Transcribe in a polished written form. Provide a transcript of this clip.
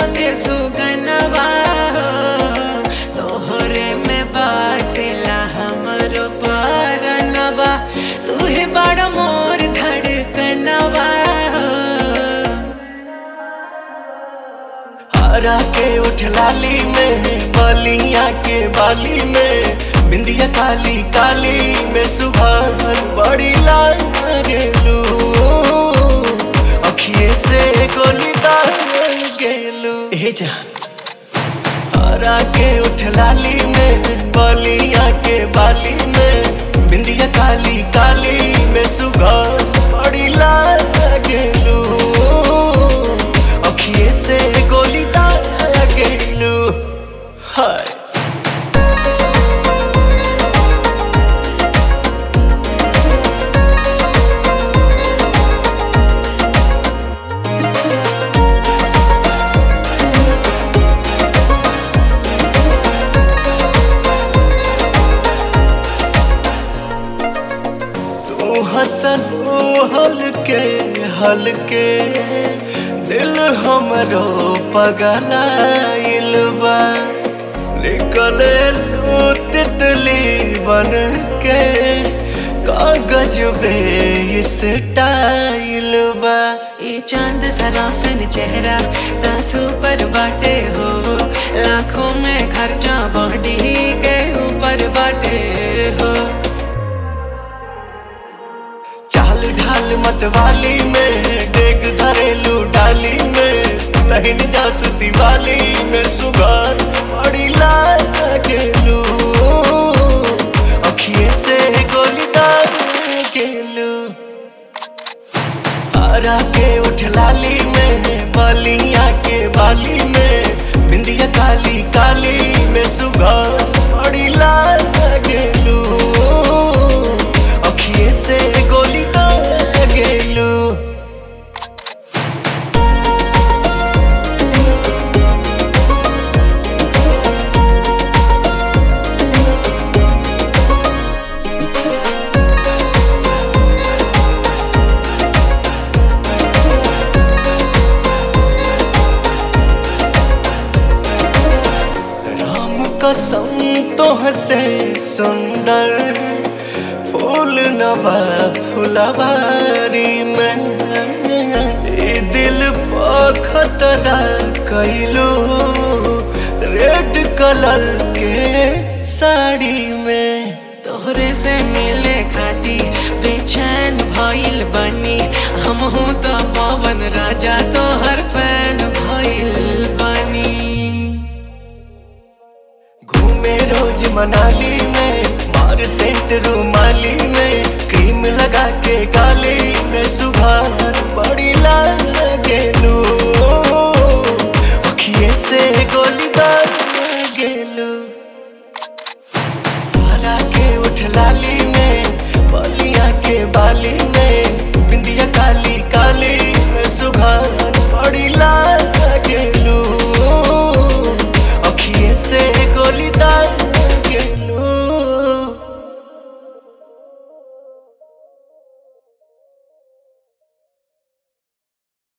के सुगनवा हो, तोहरे में बासेला हमरो परनवा, तू ही बड़ा मोर धड़कनवा हो। हरा के उठ लाली में, बलिया के बाली में, बिंदिया काली काली में सुघर बड़ी लागेलू, अखिए से गोली दाग गेलू। ए जान हरा के उठ लाली में, बलिया के बाली में, बिंदिया काली काली में सुघर बड़ी लागेलू, अखिए से गोली दाग गेलू। हाय हसन हलके हलके दिल हमरो पगलाइल बा, निकले तितली बन के कागज बे स्टाइल बा। ये चांद सरासन चेहरा तासू पर बाटे हो, लाखों में खर्चा बॉडी के ऊपर बाटे हो। चाल ढाल मतवाली में, डेग धरेलू डाली में, तहिन जासु दिवाली में सुगार बड़ी लागेलू, अखिए से गोली दाग गेलू। हरा के उठ लाली में, बलिया के बाली में, बिंदिया काली काली में सुगार बड़ी लागेलू, अखिए से गोली दाग गेलू। कसम तोहसे सुंदर फूल नबा फुलवारी में, ए दिल पर खतरा कैलू रेड कलर के साड़ी में। तोहरे से मिले खाती बेचैन भइल बनी, हम हूँ तो पवन राजा तोहर फैन भइल बनी। घूमे रोज मनाली में, मार सेंट रूमाली में, क्रीम लगा के गाली में सुघार बड़ी लागेलू, अखिए से गोली दाग गेलू। हरा के उठ लाली में, बलिया के बाली में, बिंदिया काली